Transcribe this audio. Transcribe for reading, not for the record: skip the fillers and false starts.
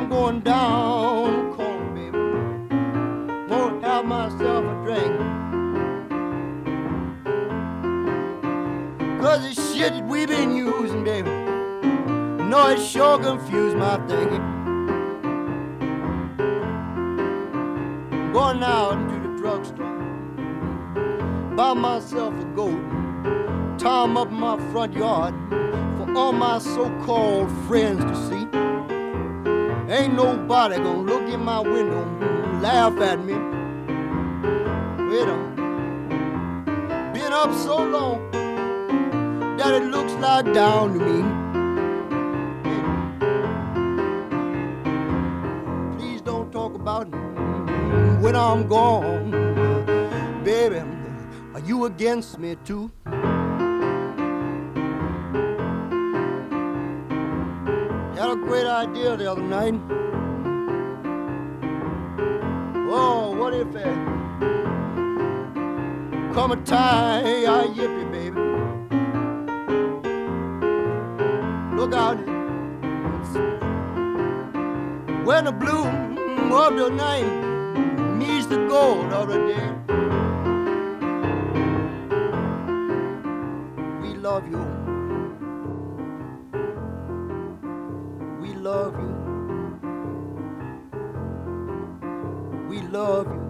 going down corner, baby. Gonna have myself a drink. 'Cause the shit that we been using, baby, no, it sure confused my thinking. I'm going out into the drugstore, buy myself a goat, tie 'em up in my front yard for all my so-called friends to see. Ain't nobody gonna look in my window and laugh at me. Wait on. Been up so long that it looks like down to me. Please don't talk about when I'm gone. Baby, are you against me too? Had a great idea the other night. Oh, what if it come a tie, I yippee, baby. Look out. When the blue of the night meets the gold of the day. We love you. We love you. We love you.